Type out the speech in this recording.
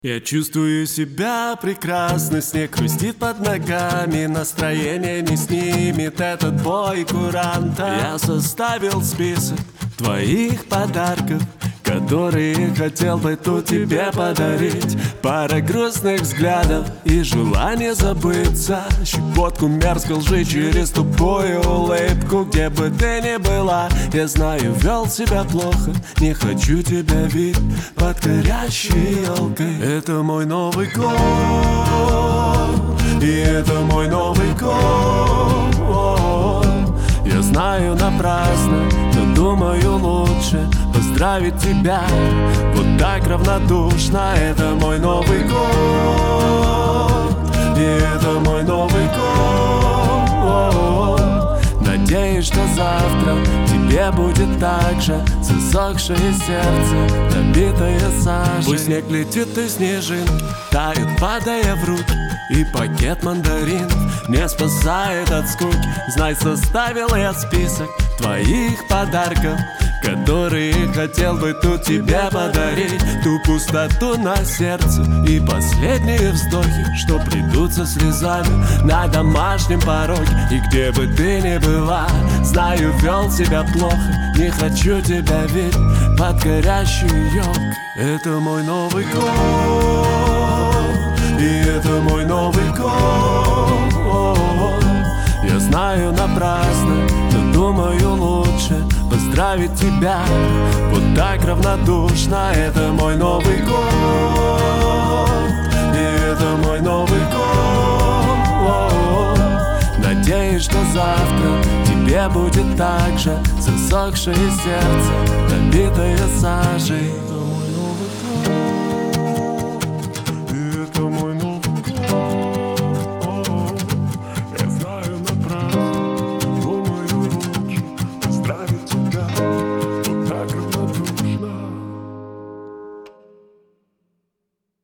Я чувствую себя прекрасно, снег хрустит под ногами, настроение не снимет этот бой куранта. Я составил список твоих подарков, которые хотел бы тут тебе подарить. Пара грустных взглядов и желание забыться, щепотку мерзкой лжи через тупую улыбку. Где бы ты ни была, я знаю, вел себя плохо, не хочу тебя видеть под горящей елкой. Это мой Новый год, и это мой Новый год. Я знаю, напрасно, но думаю, лучше поздравить тебя вот так равнодушно. Это мой Новый год, и это мой Новый год. Надеюсь, что завтра тебе будет так же, засохшее сердце, набитое сажей. Пусть снег летит и снежинки тают, падая в руки, и пакет мандарин не спасает от скуки. Знай, составил я список твоих подарков, которые хотел бы тут тебе подарить. Ту пустоту на сердце и последние вздохи, что придут со слезами на домашнем пороге. И где бы ты ни была, знаю, вел себя плохо, не хочу тебя видеть под горящей елкой. Это мой Новый год, и это мой Новый год. Я знаю, напрасно, но думаю, лучше поздравить тебя вот так равнодушно. Это мой Новый год, и это мой Новый год. Надеюсь, что завтра тебе будет так же, засохшее сердце, набитое сажей.